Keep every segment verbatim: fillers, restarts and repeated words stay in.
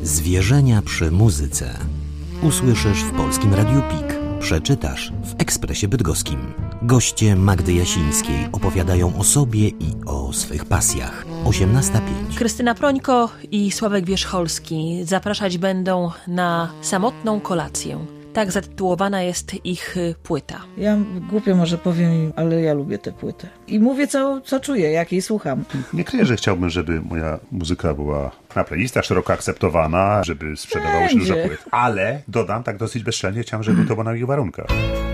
Zwierzenia przy muzyce. Usłyszysz w Polskim Radiu Pik. Przeczytasz w Ekspresie Bydgoskim. Goście Magdy Jasińskiej opowiadają o sobie i o swych pasjach. osiemnasta pięć. Krystyna Prońko i Sławek Wierzcholski zapraszać będą na samotną kolację. Tak zatytułowana jest ich płyta. Ja głupio może powiem, ale ja lubię tę płytę. I mówię, co, co czuję, jak jej słucham. Nie kryję, że chciałbym, żeby moja muzyka była na playlistach szeroko akceptowana, żeby sprzedawało się dużo płyt. Ale dodam tak dosyć bezczelnie, chciałem, żeby to było na moich warunkach.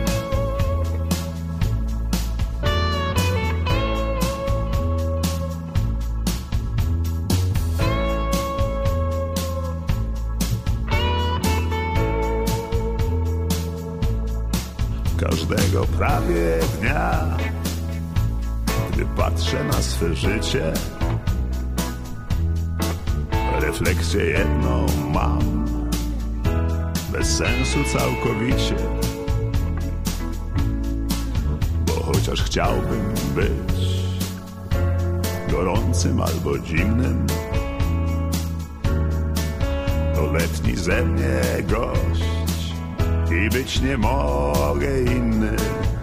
Każdego prawie dnia, gdy patrzę na swe życie, refleksję jedną mam, bez sensu całkowicie. Bo chociaż chciałbym być gorącym albo zimnym, to letni ze mnie gość i być nie mogę inny.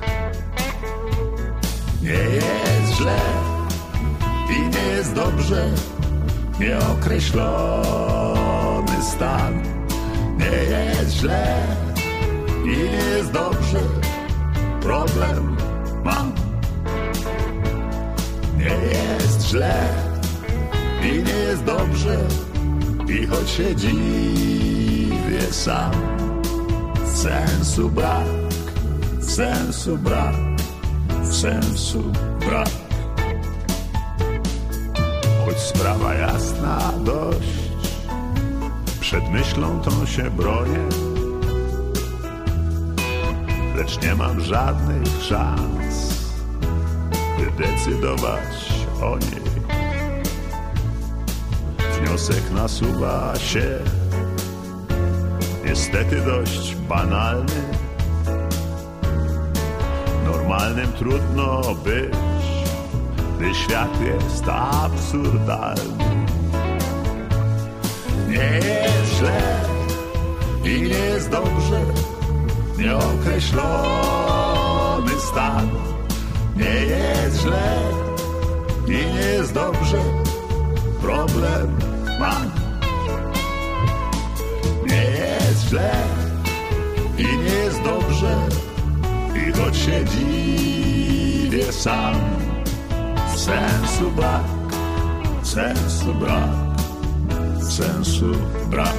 Nie jest źle i nie jest dobrze, nieokreślony stan. Nie jest źle i nie jest dobrze, problem mam. Nie jest źle i nie jest dobrze, i choć się dziwię sam, sensu brak, sensu brak, sensu brak. Choć sprawa jasna dość, przed myślą tą się bronię, lecz nie mam żadnych szans, by decydować o niej. Wniosek nasuwa się, niestety dość banalny. Normalnym trudno być, gdy świat jest absurdalny. Nie jest źle i nie jest dobrze, nieokreślony stan. Nie jest źle i nie jest dobrze, problem mam. Nie jest źle i nie jest dobrze, i choć się dziwię sam, sensu brak, sensu brak, sensu brak.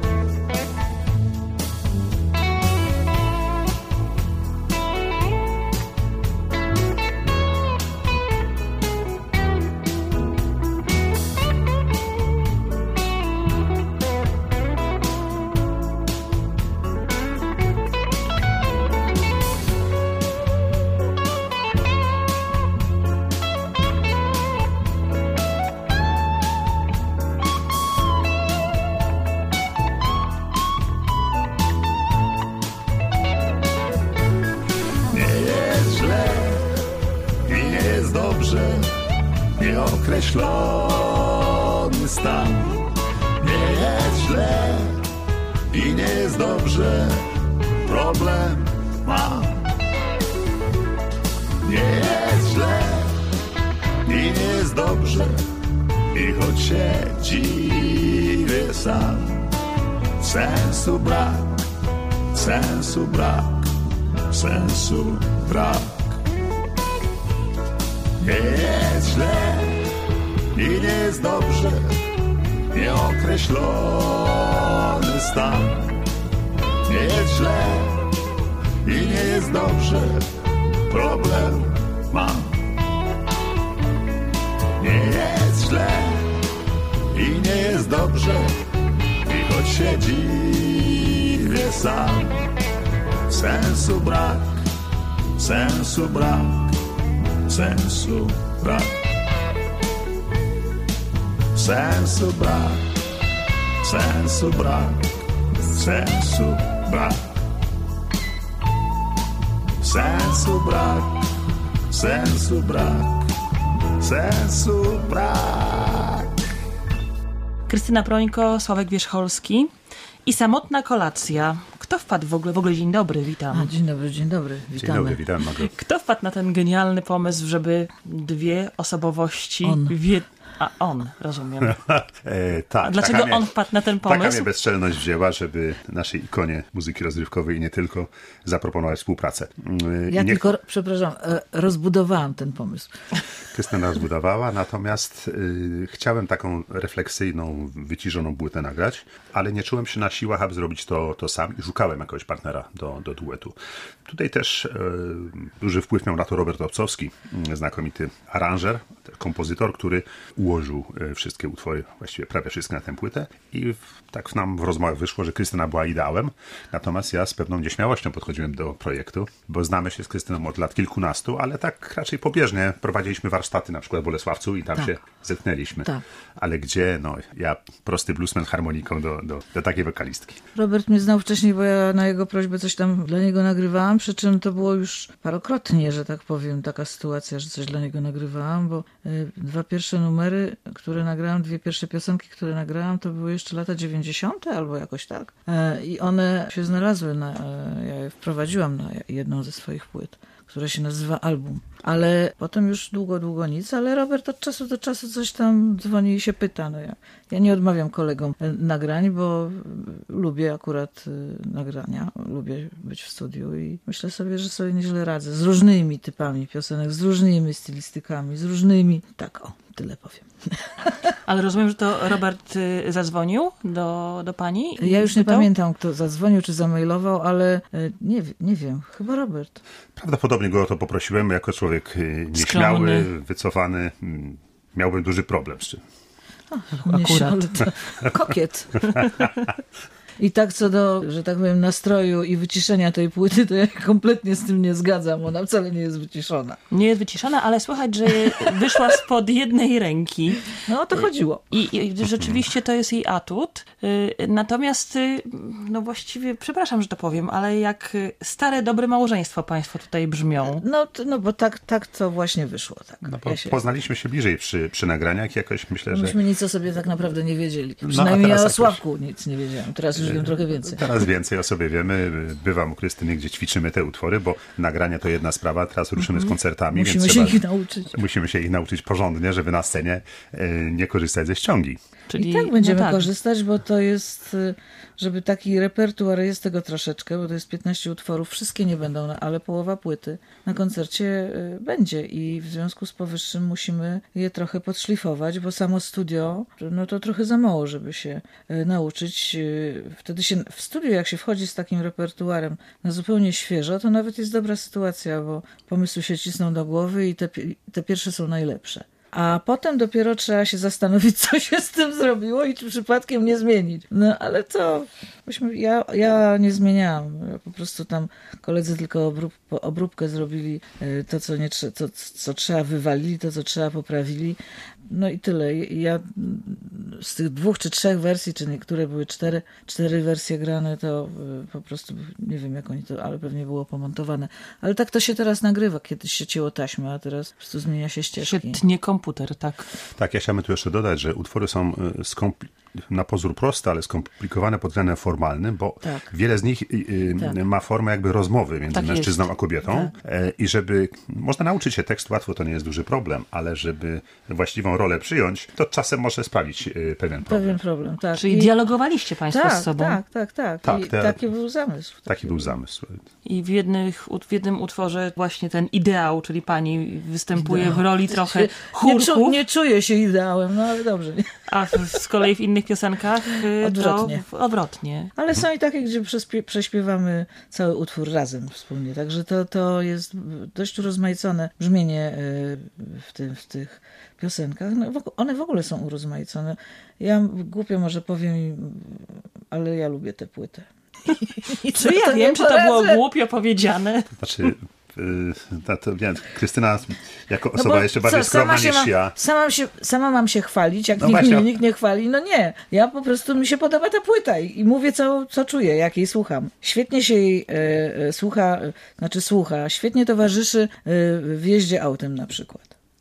Nieokreślony stan. Nie jest źle i nie jest dobrze, problem mam. Nie jest źle i nie jest dobrze, i choć się dziwię sam, sensu brak, sensu brak, sensu brak. Nie jest źle i nie jest dobrze, nieokreślony stan. Nie jest źle i nie jest dobrze, problem mam. Nie jest źle i nie jest dobrze, i choć się dziwię sam, sensu brak, sensu brak, sensu brak, sensu brak, sensu brak, sensu brak, sensu brak, sensu brak, sensu brak. Krystyna Prońko, Sławek Wierzcholski i Samotna kolacja. Kto wpadł w ogóle? W ogóle dzień dobry, witam. A, dzień dobry, dzień dobry, witamy. Dzień dobry, witam. Magdo. Kto wpadł na ten genialny pomysł, żeby dwie osobowości... On. Wie... A on, rozumiem. E, tak, A dlaczego taka on mnie, wpadł na ten Taka pomysł? mnie bezczelność wzięła, żeby naszej ikonie muzyki rozrywkowej i nie tylko zaproponować współpracę. E, Ja i nie... tylko, przepraszam, e, rozbudowałam ten pomysł. Krystyna rozbudowała, natomiast y, chciałem taką refleksyjną, wyciszoną płytę nagrać, ale nie czułem się na siłach, aby zrobić to, to sam i szukałem jakiegoś partnera do, do duetu. Tutaj też y, duży wpływ miał na to Robert Obcowski, y, znakomity aranżer, kompozytor, który ułożył y, wszystkie utwory, właściwie prawie wszystkie na tę płytę i w, tak nam w rozmowach wyszło, że Krystyna była ideałem, natomiast ja z pewną nieśmiałością podchodziłem do projektu, bo znamy się z Krystyną od lat kilkunastu, ale tak raczej pobieżnie prowadziliśmy warsztaty na przykład w Bolesławcu i tam Tak. się zetknęliśmy. Tak. Ale gdzie? No, ja prosty bluesman harmoniką do, do, do takiej wokalistki. Robert mnie znał wcześniej, bo ja na jego prośbę coś tam dla niego nagrywałam, przy czym to było już parokrotnie, że tak powiem, taka sytuacja, że coś dla niego nagrywałam, bo y, dwa pierwsze numery, które nagrałam, dwie pierwsze piosenki, które nagrałam, to były jeszcze lata dziewięćdziesiąte albo jakoś tak. E, I one się znalazły, na, e, ja je wprowadziłam na jedną ze swoich płyt, która się nazywa Album. Ale potem już długo, długo nic, ale Robert od czasu do czasu coś tam dzwoni i się pyta. No ja, ja nie odmawiam kolegom nagrań, bo lubię akurat nagrania, lubię być w studiu i myślę sobie, że sobie nieźle radzę. Z różnymi typami piosenek, z różnymi stylistykami, z różnymi... Tak, o, tyle powiem. Ale rozumiem, że to Robert y, zadzwonił do, do pani? i Ja już nie spytał? pamiętam, kto zadzwonił czy zamailował, ale e, nie, wi- nie wiem, chyba Robert. Prawdopodobnie go o to poprosiłem, jako człowiek y, nieśmiały, Skromny. wycofany, mm, miałbym duży problem z czym. Nie się, Akurat. ale to kokiet. I tak co do, że tak powiem, nastroju i wyciszenia tej płyty, to ja kompletnie z tym nie zgadzam. Ona wcale nie jest wyciszona. Nie jest wyciszona, ale słychać, że wyszła spod jednej ręki. No o to chodziło. I, I rzeczywiście to jest jej atut. Y, Natomiast, y, no właściwie, przepraszam, że to powiem, ale jak y, stare, dobre małżeństwo państwo tutaj brzmią. No, to- no bo tak, tak to właśnie wyszło. Tak. No, bo Ja się, poznaliśmy się bliżej przy, przy nagraniach i jakoś myślę, że myśmy nic o sobie tak naprawdę nie wiedzieli. a Przynajmniej teraz ja o jakoś- Sławku nic nie wiedziałam. Teraz już wiem trochę więcej. teraz więcej o sobie wiemy. Bywam u Krystyny, gdzie ćwiczymy te utwory, bo nagrania to jedna sprawa, teraz ruszymy z koncertami, Musimy więc się trzeba, ich nauczyć. musimy się ich nauczyć porządnie, żeby na scenie e, nie korzystać ze ściągi. Czyli, I tak będziemy no tak. korzystać, bo to jest, y, żeby taki repertuar, jest tego troszeczkę, bo to jest piętnaście utworów, wszystkie nie będą, na- ale połowa płyty na koncercie y, będzie i w związku z powyższym musimy je trochę podszlifować, bo samo studio, no to trochę za mało, żeby się y, nauczyć. Y, Wtedy się w studio, jak się wchodzi z takim repertuarem na zupełnie świeżo, to nawet jest dobra sytuacja, bo pomysły się cisną do głowy i te, pi- te pierwsze są najlepsze. A potem dopiero trzeba się zastanowić, co się z tym zrobiło i czy przypadkiem nie zmienić. No ale to myśmy, ja, ja nie zmieniałam. Ja po prostu tam koledzy tylko obrób, obróbkę zrobili, y, to co, nie, trze- to, co trzeba wywalili, to co trzeba poprawili. No i tyle. I ja mm, z tych dwóch czy trzech wersji, czy niektóre były cztery, cztery wersje grane, to y, po prostu nie wiem jak oni to, ale pewnie było pomontowane. Ale tak to się teraz nagrywa. Kiedyś się cięło taśmę, a teraz po prostu zmienia się ścieżki. Się tnie komputer, tak. Tak, ja chciałbym tu jeszcze dodać, że utwory są y, skompli- na pozór proste, ale skomplikowane pod względem formalnym, bo Tak. wiele z nich y, y, Tak. ma formę jakby rozmowy między Tak mężczyzną jest. a kobietą. E, I żeby, można nauczyć się tekstu łatwo, to nie jest duży problem, ale żeby właściwą rolę przyjąć, to czasem może sprawić y, pewien problem. Pewien problem, tak. Czyli I- dialogowaliście państwo tak, z sobą. tak, tak, tak. Tak, I te- taki był zamysł. Taki był zamysł. I w, jednych, w jednym utworze właśnie ten ideał, czyli pani występuje w roli trochę Nie, chórków, czu, nie czuję się ideałem, no ale dobrze. Nie? a w, z kolei w innych piosenkach y, Odwrotnie. to w, odwrotnie. Ale są i takie, gdzie prześpie, prześpiewamy cały utwór razem wspólnie. Także to, to jest dość urozmaicone brzmienie y, w, tym, w tych piosenkach. No, w ogó- one w ogóle są urozmaicone. Ja głupio może powiem, ale ja lubię tę płytę. I Czy ja to wiem, nie czy to było poradzę. głupio powiedziane? Znaczy, y, na to, nie, Krystyna jako No osoba bo jeszcze co, bardziej skromna się niż mam, ja. Sama, się, sama mam się chwalić, jak No nikt właśnie. mnie nikt nie chwali. No nie, ja po prostu mi się podoba ta płyta i, i mówię, co, co czuję, jak jej słucham. Świetnie się jej e, e, słucha, e, znaczy słucha, świetnie towarzyszy e, w jeździe autem na przykład.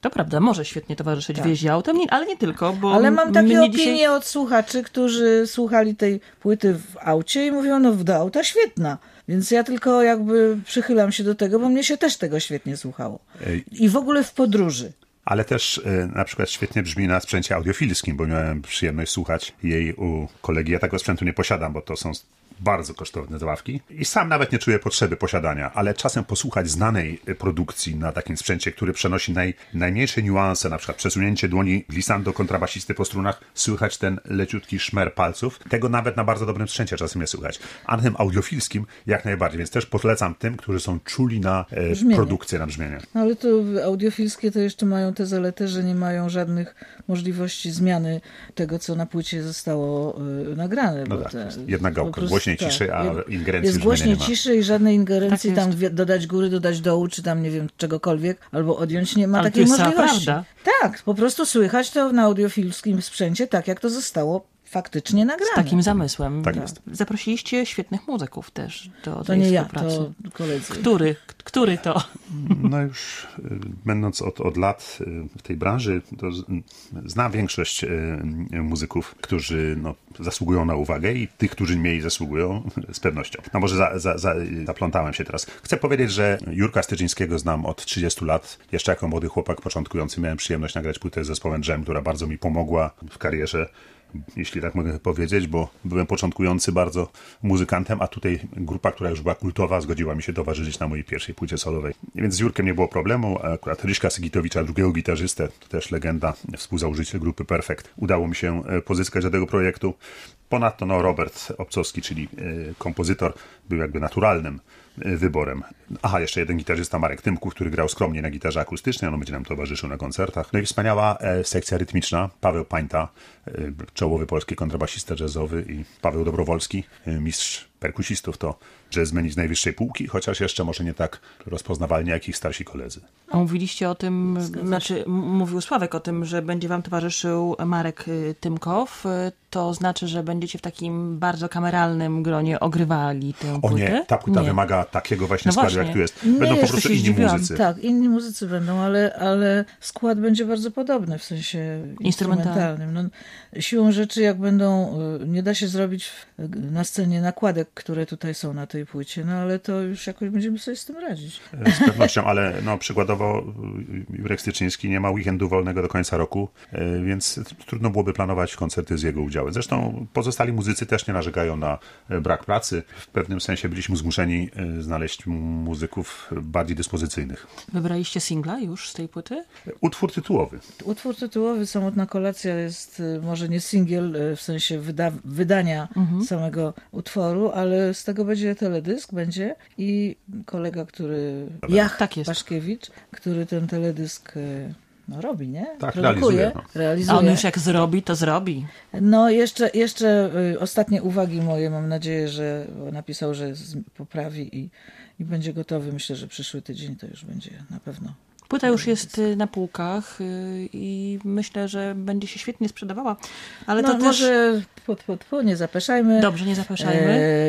To prawda, może świetnie towarzyszyć Tak. w jeździe autem, nie, ale nie tylko, bo Ale mam takie mnie opinie dzisiaj... od słuchaczy, którzy słuchali tej płyty w aucie i mówią, no do auta świetna. Więc ja tylko jakby przychylam się do tego, bo mnie się też tego świetnie słuchało. I w ogóle w podróży. Ale też y, na przykład świetnie brzmi na sprzęcie audiofilskim, bo miałem przyjemność słuchać jej u kolegi. Ja tego sprzętu nie posiadam, bo to są bardzo kosztowne zabawki i sam nawet nie czuję potrzeby posiadania, ale czasem posłuchać znanej produkcji na takim sprzęcie, który przenosi naj, najmniejsze niuanse, na przykład przesunięcie dłoni glissando kontrabasisty po strunach, słychać ten leciutki szmer palców. Tego nawet na bardzo dobrym sprzęcie czasem nie słychać. A na tym audiofilskim jak najbardziej, więc też polecam tym, którzy są czuli na e, produkcję, na brzmienie. No ale to audiofilskie to jeszcze mają tę zaletę, że nie mają żadnych możliwości zmiany tego, co na płycie zostało y, nagrane. No bo tak, te, jest jedna gałka, po prostu, głośniej, ciszej, a jest- ingerencji Jest już głośniej, nie ma. ciszej i żadnej ingerencji Tak tam jest. wie- dodać góry, dodać dołu, czy tam nie wiem czegokolwiek, albo odjąć, nie ma Ale to takiej jest cała możliwości. prawda. Tak, po prostu słychać to na audiofilskim sprzęcie tak, jak to zostało faktycznie nagrane. Z takim zamysłem. Tak jest. Zaprosiliście świetnych muzyków też do To tej nie ja, współpracy. to koledzy. Który? Który to? No już y, będąc od, od lat y, w tej branży, to z- znam większość y, y, muzyków, którzy no, zasługują na uwagę i tych, którzy mniej zasługują, z pewnością. No może za, za, za, zaplątałem się teraz. Chcę powiedzieć, że Jurka Styczyńskiego znam od trzydziestu lat. Jeszcze jako młody chłopak początkujący miałem przyjemność nagrać płytę z zespołem Dżem, która bardzo mi pomogła w karierze, jeśli tak mogę powiedzieć, bo byłem początkujący bardzo muzykantem, a tutaj grupa, która już była kultowa, zgodziła mi się towarzyszyć na mojej pierwszej płycie solowej. Więc z Jurkiem nie było problemu, a akurat Ryśka Sygitowicza, drugiego gitarzystę, to też legenda, współzałożyciel grupy Perfect, udało mi się e, pozyskać do tego projektu. Ponadto no, Robert Obcowski, czyli e, kompozytor, był jakby naturalnym e, wyborem. Aha, jeszcze jeden gitarzysta, Marek Tymków, który grał skromnie na gitarze akustycznej, on będzie nam towarzyszył na koncertach. No i wspaniała e, sekcja rytmiczna, Paweł Pańta, e, czołowy polski kontrabasista jazzowy, i Paweł Dobrowolski, e, mistrz perkusistów, to jazzmeni z najwyższej półki, chociaż jeszcze może nie tak rozpoznawalnie jak ich starsi koledzy. A mówiliście o tym, znaczy m- mówił Sławek o tym, że będzie wam towarzyszył Marek y, Tymkow. Y, To znaczy, że będziecie w takim bardzo kameralnym gronie ogrywali tę O płytę? nie, ta płyta Nie. wymaga takiego właśnie No składu, właśnie. jak tu jest. Nie, Będą po jeszcze prostu się inni zdziwiłam. muzycy. Tak, inni muzycy będą, ale, ale skład będzie bardzo podobny w sensie instrumentalnym. No, siłą rzeczy, jak będą, y, nie da się zrobić w- na scenie nakładek, które tutaj są na tej płycie, no ale to już jakoś będziemy sobie z tym radzić. Z pewnością, ale no, przykładowo y, Jurek Styczyński nie ma weekendu wolnego do końca roku, y, więc trudno byłoby planować koncerty z jego udziałem. Zresztą pozostali muzycy też nie narzekają na y, brak pracy. W pewnym sensie byliśmy zmuszeni y, znaleźć muzyków bardziej dyspozycyjnych. Wybraliście singla już z tej płyty? Utwór tytułowy. Utwór tytułowy Samotna kolacja jest y, może nie singiel y, w sensie wyda- wydania samego utworu, ale z tego będzie teledysk, będzie i kolega, który Jach Tak jest. Paszkiewicz, który ten teledysk y, no, robi, nie? Tak, Produkuje, realizuje, no. realizuje. A on już jak zrobi, to zrobi. No jeszcze, jeszcze y, ostatnie uwagi moje, mam nadzieję, że napisał, że z- poprawi i, i będzie gotowy. Myślę, że przyszły tydzień to już będzie na pewno. Płyta już jest y, na półkach y, i myślę, że będzie się świetnie sprzedawała. Ale No to też... może pu, pu, pu, nie zapeszajmy. Dobrze, nie zapeszajmy.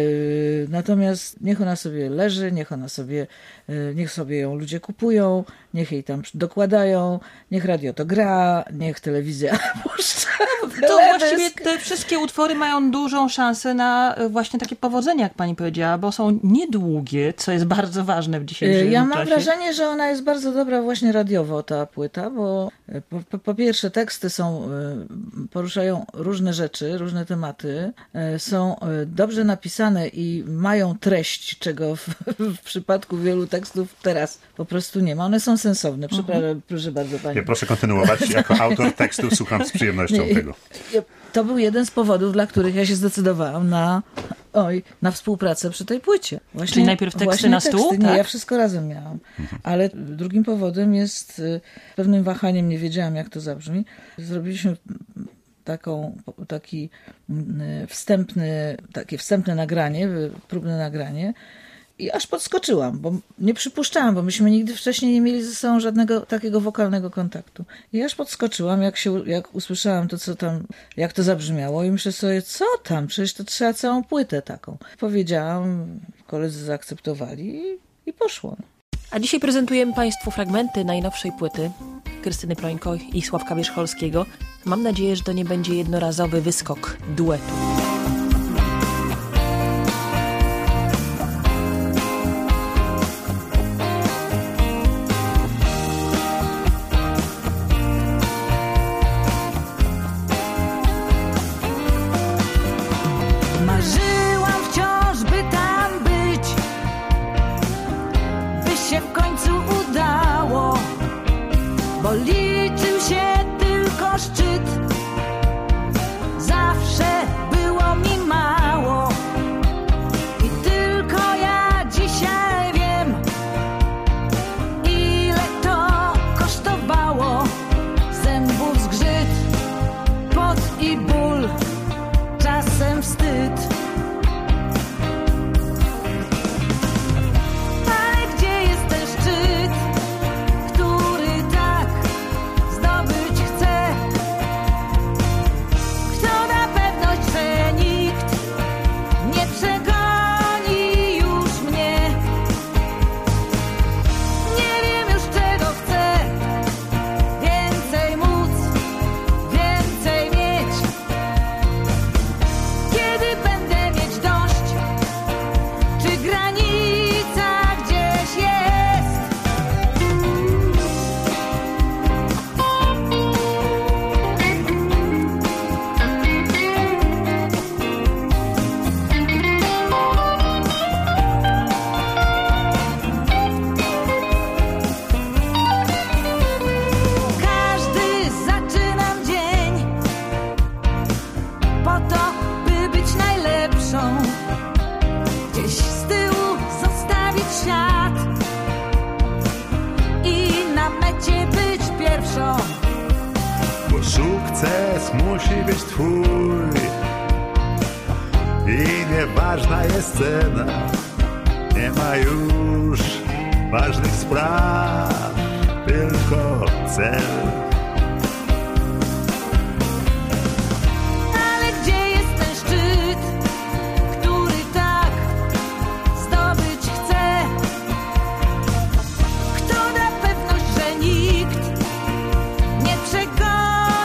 E, natomiast niech ona sobie leży, niech ona sobie, e, niech sobie ją ludzie kupują, niech jej tam dokładają, niech radio to gra, niech telewizja puszcza. To właściwie te wszystkie utwory mają dużą szansę na y, właśnie takie powodzenie, jak pani powiedziała, bo są niedługie, co jest bardzo ważne w dzisiejszym Ja mam czasie. wrażenie, że ona jest bardzo dobra właśnie radiowo, ta płyta, bo po, po, po pierwsze teksty są, y, poruszają różne rzeczy, różne tematy, y, są y, dobrze napisane i mają treść, czego w, w przypadku wielu tekstów teraz po prostu nie ma. One są sensowne. Przepraszam, proszę bardzo pani. Nie, proszę kontynuować. Jako autor tekstu słucham z przyjemnością Nie, tego. To był jeden z powodów, dla których ja się zdecydowałam na, oj, na współpracę przy tej płycie. Właśnie, Czyli najpierw teksty właśnie na stół, teksty. Nie, tak? ja wszystko razem miałam. Ale drugim powodem jest, y, pewnym wahaniem, nie wiedziałam jak to zabrzmi, zrobiliśmy taką, taki y, wstępny, takie wstępne nagranie, y, próbne nagranie. I aż podskoczyłam, bo nie przypuszczałam, bo myśmy nigdy wcześniej nie mieli ze sobą żadnego takiego wokalnego kontaktu. I aż podskoczyłam, jak się, jak usłyszałam to, co tam, jak to zabrzmiało i myślę sobie, co tam, przecież to trzeba całą płytę taką. Powiedziałam, koledzy zaakceptowali i, i poszło. A dzisiaj prezentujemy państwu fragmenty najnowszej płyty. Krystyny Plońko i Sławka Wierzcholskiego. Mam nadzieję, że to nie będzie jednorazowy wyskok duetu. Bo liczył się tylko szczyt. Zawsze było mi mało. I tylko ja dzisiaj wiem, ile to kosztowało. Zębów zgrzyt, pot i ból, czasem wstyd. Musi być twój i nieważna jest cena. Nie ma już ważnych spraw, tylko cel. Ale gdzie jest ten szczyt, który tak zdobyć chce? Kto da pewność, że nikt nie przegoni?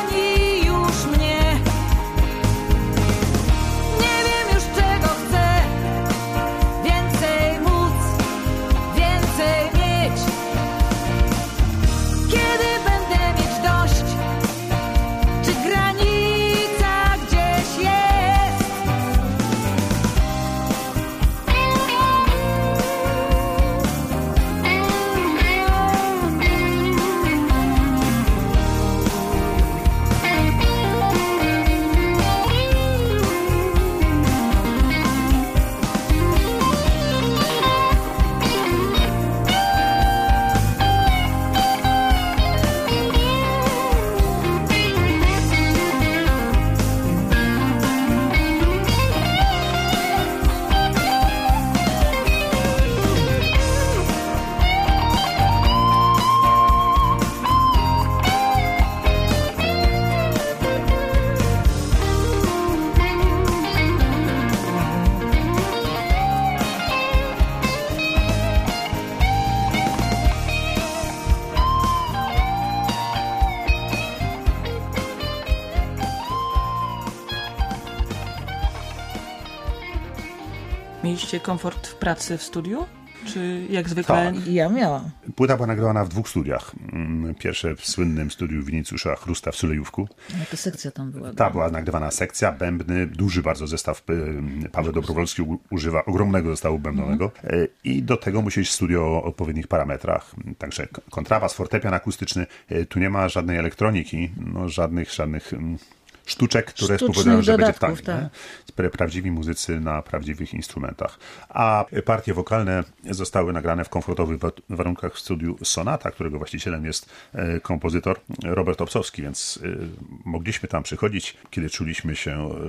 Mieliście komfort w pracy w studiu? Czy jak zwykle? Tak. Ja miałam. Płyta była nagrywana w dwóch studiach. Pierwsze w słynnym studiu Winicjusza Chrusta w Sulejówku. No to sekcja tam była. Ta była nagrywana sekcja, bębny, duży bardzo zestaw. Paweł Dobrowolski używa ogromnego zestawu bębnowego. Mm. I do tego musi być studio o odpowiednich parametrach. Także kontrabas, fortepian akustyczny. Tu nie ma żadnej elektroniki, no żadnych, żadnych sztuczek, które Sztucznych spowodują, że będzie dodatków, taniej. tak. Prawdziwi muzycy na prawdziwych instrumentach. A partie wokalne zostały nagrane w komfortowych warunkach w studiu Sonata, którego właścicielem jest kompozytor Robert Obcowski, więc mogliśmy tam przychodzić, kiedy czuliśmy się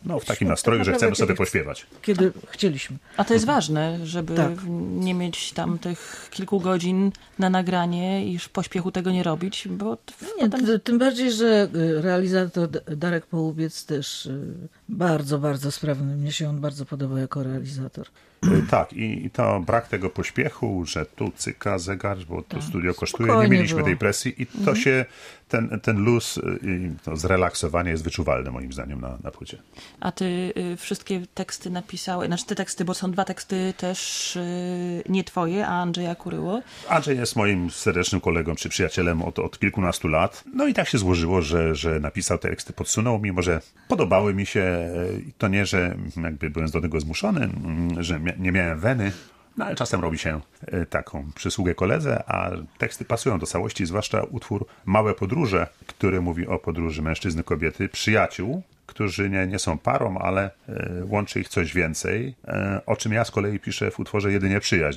no, w takim nastroju, że chcemy sobie pośpiewać. Kiedy chcieliśmy. A to jest ważne, żeby Tak. nie mieć tam tych kilku godzin na nagranie i w pośpiechu tego nie robić, bo Nie, potem... t- tym bardziej, że y, realizator D- Darek Połubiec też y, bardzo, bardzo sprawny. Mnie się on bardzo podoba jako realizator. Y, Tak, i, i to brak tego pośpiechu, że tu cyka zegar, bo to studio kosztuje, nie Spokojnie mieliśmy było. tej presji i to się, ten, ten luz y, i to zrelaksowanie jest wyczuwalne moim zdaniem na, na płycie. A ty y, wszystkie teksty napisałeś, znaczy te teksty, bo są dwa teksty też y, nie twoje, a Andrzeja Kuryło. Andrzej jest moim serdecznym kolegą czy przyjacielem od, od kilkunastu lat. No i tak się złożyło, że, że napisał te teksty, podsunął, mimo że podobały mi się. e, To nie, że jakby byłem do tego zmuszony, mm, że mia- nie miałem weny, no ale czasem robi się e, taką przysługę koledze, a teksty pasują do całości, zwłaszcza utwór Małe podróże, który mówi o podróży mężczyzny, kobiety, przyjaciół, którzy nie, nie są parą, ale e, łączy ich coś więcej, e, o czym ja z kolei piszę w utworze Jedynie przyjaźń.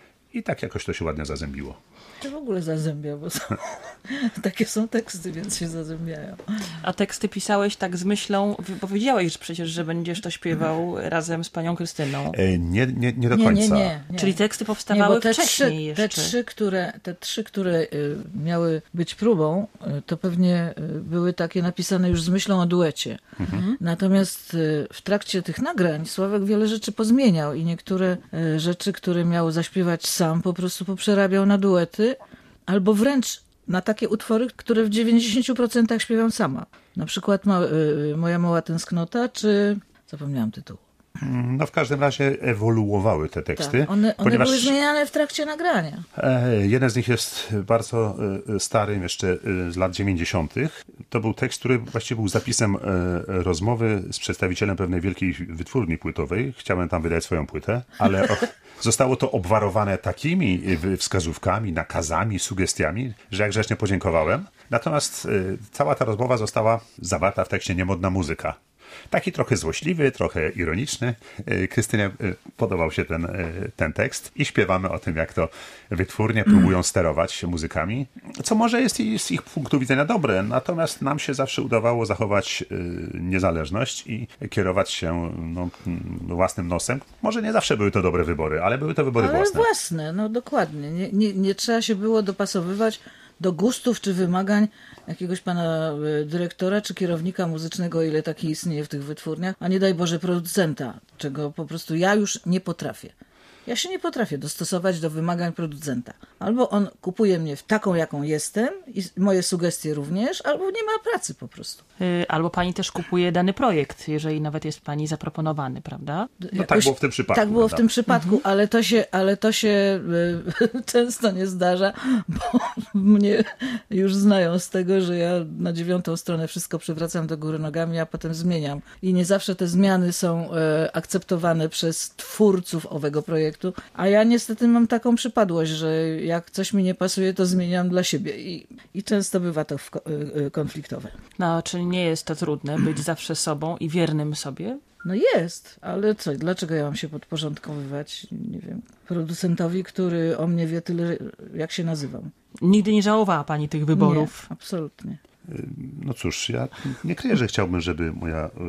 I tak jakoś to się ładnie zazębiło. To w ogóle zazębia, bo są, takie są teksty, więc się zazębiają. A teksty pisałeś tak z myślą, bo wiedziałeś że przecież, że będziesz to śpiewał razem z panią Krystyną. E, Nie, nie, nie do Nie, końca. nie, nie. nie. Czyli teksty Nie, powstawały bo te wcześniej trzy, jeszcze. te trzy, które, te trzy, które y, miały być próbą, y, to pewnie y, były takie napisane już z myślą o duecie. Natomiast y, w trakcie tych nagrań Sławek wiele rzeczy pozmieniał i niektóre y, rzeczy, które miał zaśpiewać sam, po prostu poprzerabiał na duety, albo wręcz na takie utwory, które w dziewięćdziesięciu procentach śpiewam sama. Na przykład ma, y, Moja mała tęsknota, czy... Zapomniałam tytułu. No w każdym razie ewoluowały te teksty. Tak, one one ponieważ były zmieniane w trakcie nagrania. e, jeden z nich jest bardzo e, stary, jeszcze e, z lat dziewięćdziesiątych. To był tekst, który właściwie był zapisem e, rozmowy z przedstawicielem pewnej wielkiej wytwórni płytowej. Chciałem tam wydać swoją płytę, ale o, zostało to obwarowane takimi e, wskazówkami, nakazami, sugestiami, że jak grzecznie podziękowałem. Natomiast e, cała ta rozmowa została zawarta w tekście Niemodna muzyka. Taki trochę złośliwy, trochę ironiczny. E, Krystynie e, podobał się ten, e, ten tekst i śpiewamy o tym, jak to wytwórnie próbują sterować muzykami, co może jest i z ich punktu widzenia dobre, natomiast nam się zawsze udawało zachować e, niezależność i kierować się no, m, własnym nosem. Może nie zawsze były to dobre wybory, ale były to wybory Ale własne. własne, no dokładnie. Nie, nie, nie trzeba się było dopasowywać do gustów czy wymagań jakiegoś pana y, dyrektora czy kierownika muzycznego, o ile taki istnieje w tych wytwórniach, a nie daj Boże producenta, czego po prostu ja już nie potrafię. Ja się nie potrafię dostosować do wymagań producenta. Albo on kupuje mnie w taką, jaką jestem i moje sugestie również, albo nie ma pracy po prostu. Y, Albo pani też kupuje dany projekt, jeżeli nawet jest pani zaproponowany, prawda? No tak było w tym przypadku. Tak było w prawda? tym przypadku, ale to się, ale to się y, często nie zdarza, bo mnie już znają z tego, że ja na dziewiątą stronę wszystko przywracam do góry nogami, a potem zmieniam. I nie zawsze te zmiany są y, akceptowane przez twórców owego projektu, a ja niestety mam taką przypadłość, że jak coś mi nie pasuje, to zmieniam dla siebie i, i często bywa to w, y, y, konfliktowe. No, czyli nie jest to trudne być zawsze sobą i wiernym sobie? No jest, ale co, dlaczego ja mam się podporządkowywać, nie wiem, producentowi, który o mnie wie tyle, jak się nazywam? Nigdy nie żałowała pani tych wyborów? Nie, absolutnie. No cóż, ja nie kryję, że chciałbym, żeby moja y,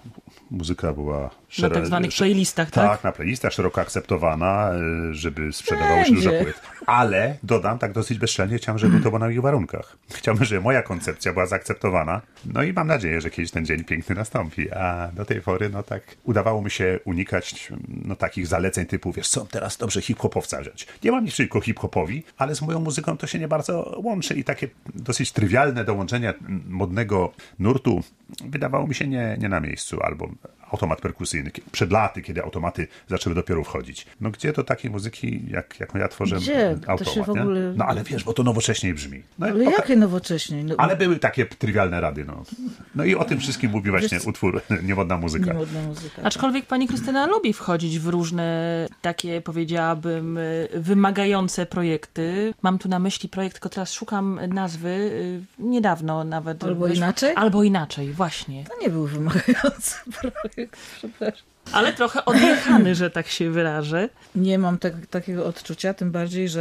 muzyka była Na szero- tak zwanych sze- playlistach, tak? Tak, na playlistach szeroko akceptowana, y, żeby sprzedawało się Będzie. dużo płyt. Ale dodam tak dosyć bezczelnie, chciałbym, żeby to było na moich warunkach. Chciałbym, żeby moja koncepcja była zaakceptowana. No i mam nadzieję, że kiedyś ten dzień piękny nastąpi. A do tej pory, no tak, udawało mi się unikać no, takich zaleceń typu, wiesz co, teraz dobrze hip-hopowca wziąć. Nie mam nic przeciwko hip-hopowi, ale z moją muzyką to się nie bardzo łączy i takie dosyć trywialne dołączenie modnego nurtu wydawało mi się nie, nie na miejscu, albo automat perkusyjny. Przed laty, kiedy automaty zaczęły dopiero wchodzić. No gdzie to takiej muzyki, jak, jaką ja tworzę, Gdzie? To automat, się w ogóle- nie? No ale wiesz, bo to nowocześniej brzmi. No, Ale oka- jakie nowocześnie? No, ale były takie trywialne rady, no. No i o tym wszystkim mówi właśnie Wiesz co? utwór Niemodna muzyka. niemodna muzyka. Aczkolwiek pani Krystyna lubi wchodzić w różne takie, powiedziałabym, y, wymagające projekty. Mam tu na myśli projekt, tylko teraz szukam nazwy, y, niedawno nawet. Albo wyszło- inaczej? Albo inaczej, właśnie. To nie był wymagający projekt, przepraszam. Ale trochę odjechany, że tak się wyrażę. Nie mam tak, takiego odczucia, tym bardziej, że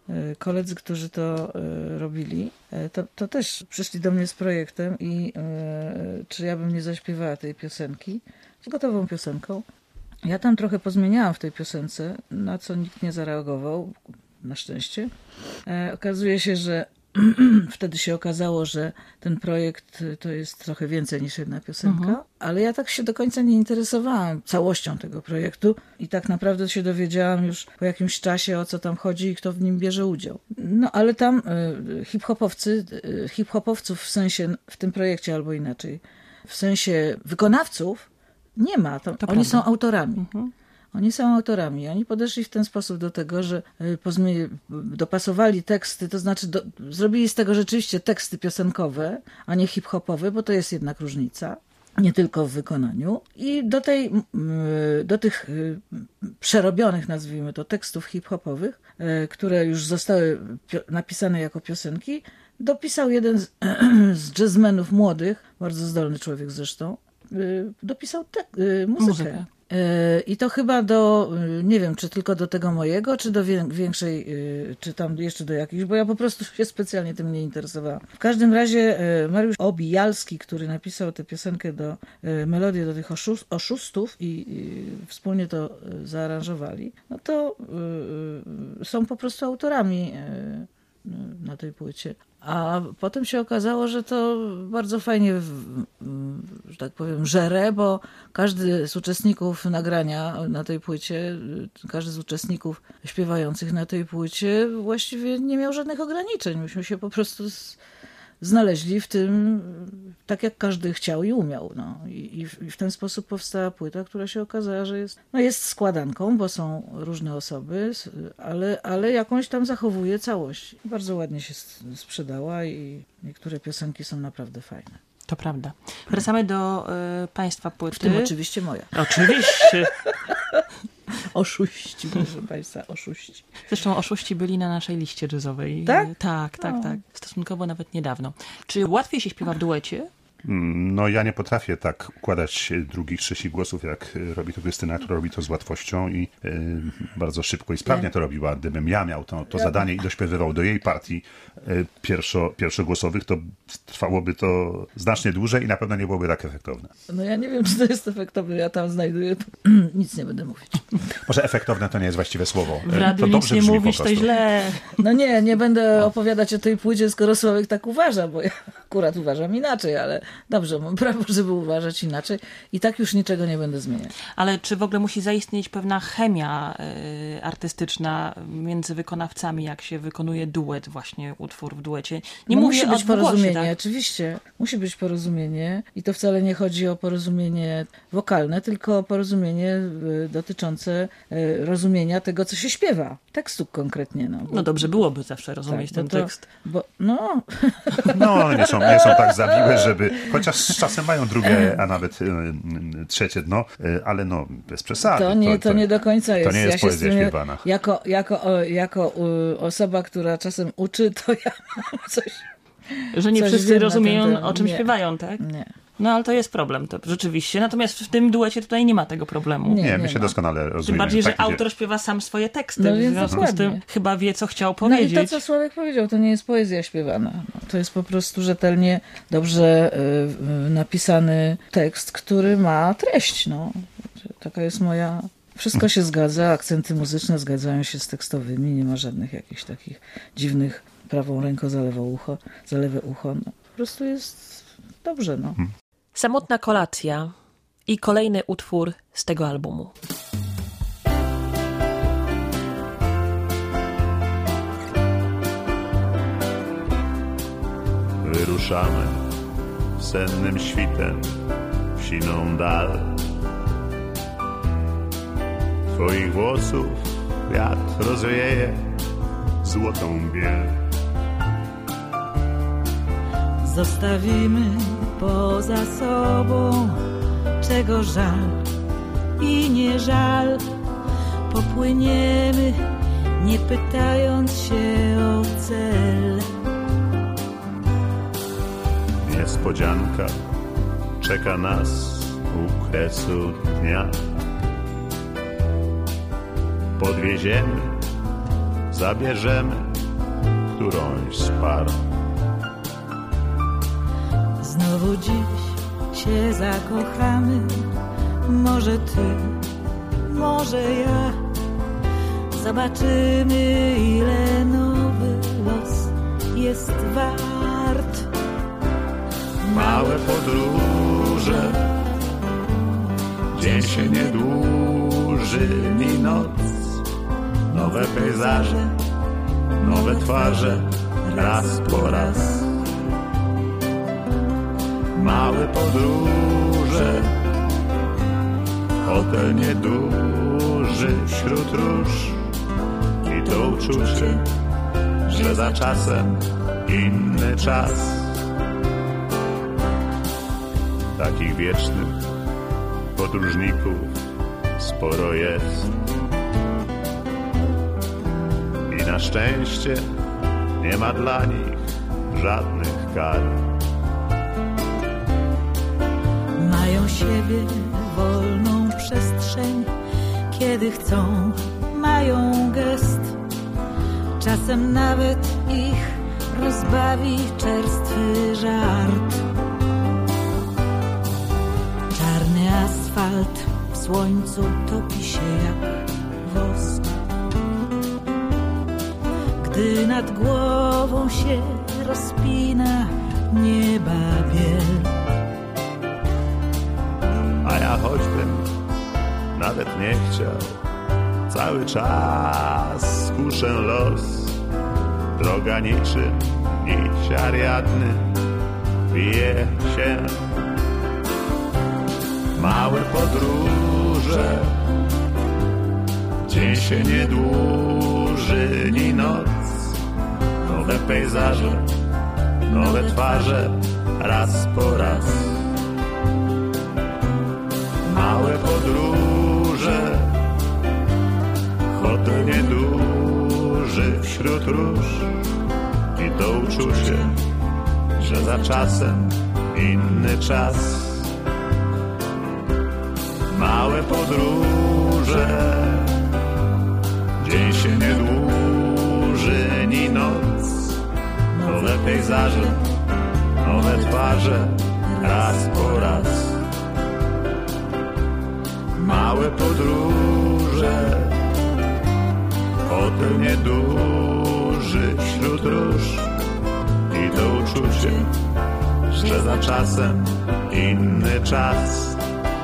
koledzy, którzy to robili, to, to też przyszli do mnie z projektem i czy ja bym nie zaśpiewała tej piosenki, z gotową piosenką. Ja tam trochę pozmieniałam w tej piosence, na co nikt nie zareagował, na szczęście. Okazuje się, że wtedy się okazało, że ten projekt to jest trochę więcej niż jedna piosenka, mhm. ale ja tak się do końca nie interesowałam całością tego projektu i tak naprawdę się dowiedziałam już po jakimś czasie, o co tam chodzi i kto w nim bierze udział. No ale tam y, hip-hopowcy, y, hip-hopowców w sensie, w tym projekcie albo inaczej, w sensie wykonawców nie ma. To, to oni prawda. Są autorami. Mhm. Oni są autorami. Oni podeszli w ten sposób do tego, że pozmie- dopasowali teksty, to znaczy do, zrobili z tego rzeczywiście teksty piosenkowe, a nie hip-hopowe, bo to jest jednak różnica, nie tylko w wykonaniu. I do, tej, do tych przerobionych, nazwijmy to, tekstów hip-hopowych, które już zostały napisane jako piosenki, dopisał jeden z, z jazzmenów młodych, bardzo zdolny człowiek zresztą, dopisał te- muzykę. muzykę. I to chyba do, nie wiem, czy tylko do tego mojego, czy do większej, czy tam jeszcze do jakichś, bo ja po prostu się specjalnie tym nie interesowałam. W każdym razie Mariusz Obijalski, który napisał tę piosenkę do melodię do tych oszustów i, i wspólnie to zaaranżowali, no to y, są po prostu autorami y, na tej płycie. A potem się okazało, że to bardzo fajnie, że tak powiem, żere, bo każdy z uczestników nagrania na tej płycie, każdy z uczestników śpiewających na tej płycie właściwie nie miał żadnych ograniczeń. Myśmy się po prostu z, znaleźli w tym tak, jak każdy chciał i umiał. No. I, i, w, I w ten sposób powstała płyta, która się okazała, że jest, no jest składanką, bo są różne osoby, ale, ale jakąś tam zachowuje całość. Bardzo ładnie się sprzedała i niektóre piosenki są naprawdę fajne. To prawda. Wracamy do y, państwa płyty. W tym oczywiście moja. Oczywiście. Oszuści, proszę Państwa, oszuści. Zresztą oszuści byli na naszej liście jazzowej. Tak? Tak, tak, o. tak. Stosunkowo nawet niedawno. Czy łatwiej się śpiewa w duecie? No ja nie potrafię tak układać drugich, trzecich głosów, jak robi to Krystyna, która robi to z łatwością i y, bardzo szybko i sprawnie to robiła. Gdybym ja miał to, to zadanie i dośpiewywał do jej partii y, pierwszo, pierwszogłosowych, to trwałoby to znacznie dłużej i na pewno nie byłoby tak efektowne. No ja nie wiem, czy to jest efektowne. Ja tam znajduję, nic nie będę mówić. Może efektowne to nie jest właściwe słowo. W radiu to nic nie mówisz, to źle. No nie, nie będę opowiadać o tej płycie, skoro Sławek tak uważa, bo ja akurat uważam inaczej, ale dobrze, mam prawo, żeby uważać inaczej i tak już niczego nie będę zmieniać. Ale czy w ogóle musi zaistnieć pewna chemia y, artystyczna między wykonawcami, jak się wykonuje duet, właśnie utwór w duecie? Nie no mówię musi być o porozumienie, głosie, tak? Oczywiście. Musi być porozumienie i to wcale nie chodzi o porozumienie wokalne, tylko o porozumienie y, dotyczące y, rozumienia tego, co się śpiewa. Tekstu konkretnie. No, bo, no dobrze byłoby zawsze rozumieć tak, ten to, tekst. Bo, no... No, nie są, nie są tak zawiłe, żeby... Chociaż z czasem mają drugie, a nawet y, y, trzecie dno, y, ale no, bez przesady. To nie, to, to nie do końca jest. To nie jest ja poezja tym, śpiewana. Jako, jako, o, jako y, osoba, która czasem uczy, to ja mam coś... Że nie coś wszyscy rozumieją, ten, o czym nie. śpiewają, tak? Nie. No ale to jest problem, to rzeczywiście. Natomiast w tym duecie tutaj nie ma tego problemu. Nie, Nie, nie my się ma. doskonale rozumiemy. Tym bardziej, że Taki autor śpiewa sam swoje teksty. No w więc związku z dokładnie. tym chyba wie, co chciał No powiedzieć. i to, co Sławek powiedział, to nie jest poezja śpiewana. No, to jest po prostu rzetelnie, dobrze y, y, napisany tekst, który ma treść. No. Taka jest moja... Wszystko się zgadza, akcenty muzyczne zgadzają się z tekstowymi, nie ma żadnych jakichś takich dziwnych prawą ręką za lewe ucho, za lewe ucho. No, po prostu jest dobrze, no. Samotna kolacja i kolejny utwór z tego albumu. Wyruszamy sennym świtem w siną dal. Twoich włosów wiatr rozwieje złotą biel. Zostawimy poza sobą, czego żal i nie żal. Popłyniemy, nie pytając się o cel. Niespodzianka czeka nas u kresu dnia. Podwieziemy, zabierzemy którąś z par. Znowu dziś się zakochamy, może ty, może ja. Zobaczymy, ile nowy los jest wart. Małe podróże, dzień się nie dłuży, ni noc. Nowe pejzaże, nowe twarze, raz po raz. Małe podróże, hotel nieduży wśród róż. I to uczucie, że za czasem inny czas. Takich wiecznych podróżników sporo jest. I na szczęście nie ma dla nich żadnych kar. Mają siebie wolną przestrzeń, kiedy chcą, mają gest. Czasem nawet ich rozbawi czerstwy żart. Czarny asfalt w słońcu topi się jak wosk. Gdy nad głową się rozpina nieba biel. A ja choćbym nawet nie chciał, cały czas kuszę los. Droga niczym nić Ariadny wije się. Małe podróże, dzień się nie dłuży, ni noc. Nowe pejzaże, nowe twarze, raz po raz. Małe podróże, hotel nieduży wśród róż. I to uczucie, że za czasem inny czas. Małe podróże, dzień się nie dłuży, ni noc. Nowe pejzaże, nowe twarze, raz po raz. Małe podróże, hotel nieduży wśród róż. I to uczucie, że za czasem inny czas.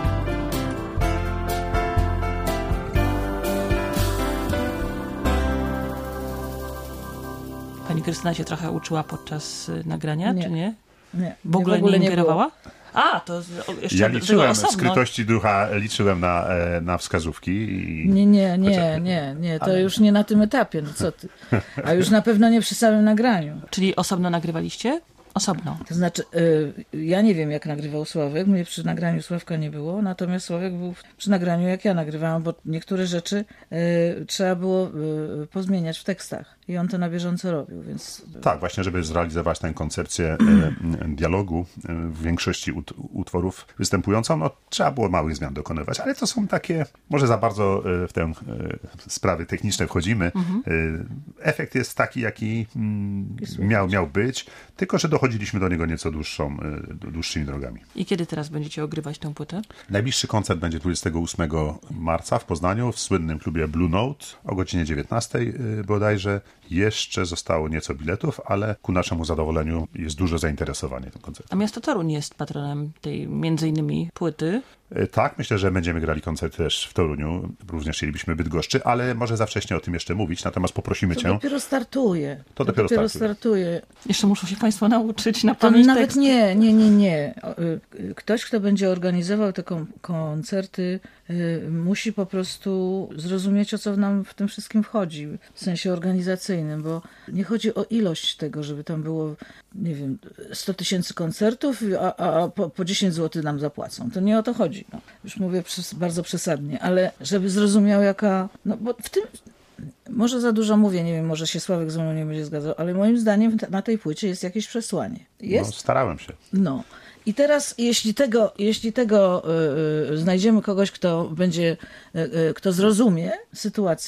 Pani Krystyna się trochę uczyła podczas y, nagrania, Nie. czy nie? Nie, W ogóle, w ogóle nie nie ingerowała? A, to z- o, jeszcze Ja było liczyłem, w osobno. skrytości ducha liczyłem na, e, na wskazówki. I... Nie, nie, nie, Chociaż- nie, nie, to ale- już nie na tym etapie, no co ty. A już na pewno nie przy samym nagraniu. Czyli osobno nagrywaliście? Osobno. To znaczy, y, ja nie wiem, jak nagrywał Sławek, mnie przy nagraniu Sławka nie było, natomiast Sławek był przy nagraniu, jak ja nagrywałam, bo niektóre rzeczy y, trzeba było y, pozmieniać w tekstach i on to na bieżąco robił, więc... Tak, właśnie, żeby zrealizować tę koncepcję e, dialogu e, w większości ut, utworów występującą, no trzeba było małych zmian dokonywać, ale to są takie, może za bardzo e, w tę e, sprawy techniczne wchodzimy. Mhm. E, efekt jest taki, jaki mm, miał, miał być, tylko że dochodziliśmy do niego nieco dłuższą, e, dłuższymi drogami. I kiedy teraz będziecie ogrywać tę płytę? Najbliższy koncert będzie dwudziestego ósmego marca w Poznaniu w słynnym klubie Blue Note o godzinie dziewiętnastej y, bodajże. Jeszcze zostało nieco biletów, ale ku naszemu zadowoleniu jest duże zainteresowanie tym koncertem. A miasto Toruń jest patronem tej między innymi płyty. Y, Tak, myślę, że będziemy grali koncert też w Toruniu. Również chcielibyśmy Bydgoszczy, ale może za wcześnie o tym jeszcze mówić. Natomiast poprosimy To cię. dopiero startuje. To dopiero startuje. startuje. Jeszcze muszą się państwo nauczyć na To pamięć nawet tekstu. nie, nie, nie, nie. O, y, y, Ktoś, kto będzie organizował te kon- koncerty, y, musi po prostu zrozumieć, o co nam w tym wszystkim wchodzi, w sensie organizacyjnym, bo nie chodzi o ilość tego, żeby tam było, nie wiem, sto tysięcy koncertów, a, a, a po, po dziesięć złotych nam zapłacą. To nie o to chodzi. No. Już mówię przes- bardzo przesadnie, ale żeby zrozumiał, jaka... No bo w tym... Może za dużo mówię, nie wiem, może się Sławek ze mną nie będzie zgadzał, ale moim zdaniem te- na tej płycie jest jakieś przesłanie. Jest? No, starałem się. No. I teraz, jeśli tego, jeśli tego y, y, znajdziemy kogoś, kto będzie, y, y, kto zrozumie sytuację,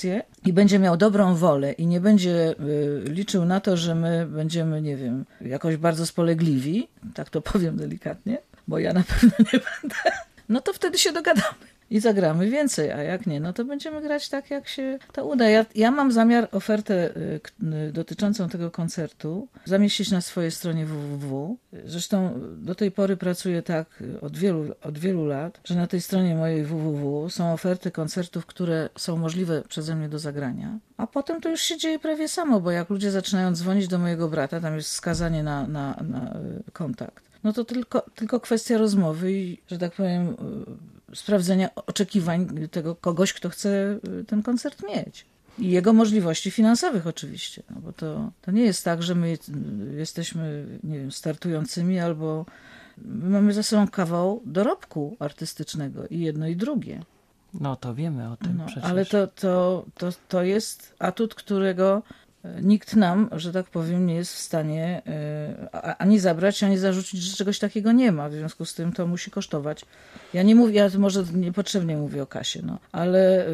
i będzie miał dobrą wolę i nie będzie y, liczył na to, że my będziemy, nie wiem, jakoś bardzo spolegliwi, tak to powiem delikatnie, bo ja na pewno nie będę, no to wtedy się dogadamy i zagramy więcej, a jak nie, no to będziemy grać tak, jak się to uda. Ja, ja mam zamiar ofertę y, y, dotyczącą tego koncertu zamieścić na swojej stronie www. Zresztą do tej pory pracuję tak od wielu, od wielu lat, że na tej stronie mojej www są oferty koncertów, które są możliwe przeze mnie do zagrania. A potem to już się dzieje prawie samo, bo jak ludzie zaczynają dzwonić do mojego brata, tam jest wskazanie na, na, na kontakt, no to tylko, tylko kwestia rozmowy i, że tak powiem, sprawdzenia oczekiwań tego kogoś, kto chce ten koncert mieć. I jego możliwości finansowych oczywiście, no bo to, to nie jest tak, że my jesteśmy, nie wiem, startującymi albo my mamy za sobą kawał dorobku artystycznego i jedno i drugie. No to wiemy o tym no, przecież. Ale to, to, to, to jest atut, którego nikt nam, że tak powiem, nie jest w stanie ani zabrać, ani zarzucić, że czegoś takiego nie ma. W związku z tym to musi kosztować. Ja nie mówię, ja może niepotrzebnie mówię o kasie, no, ale...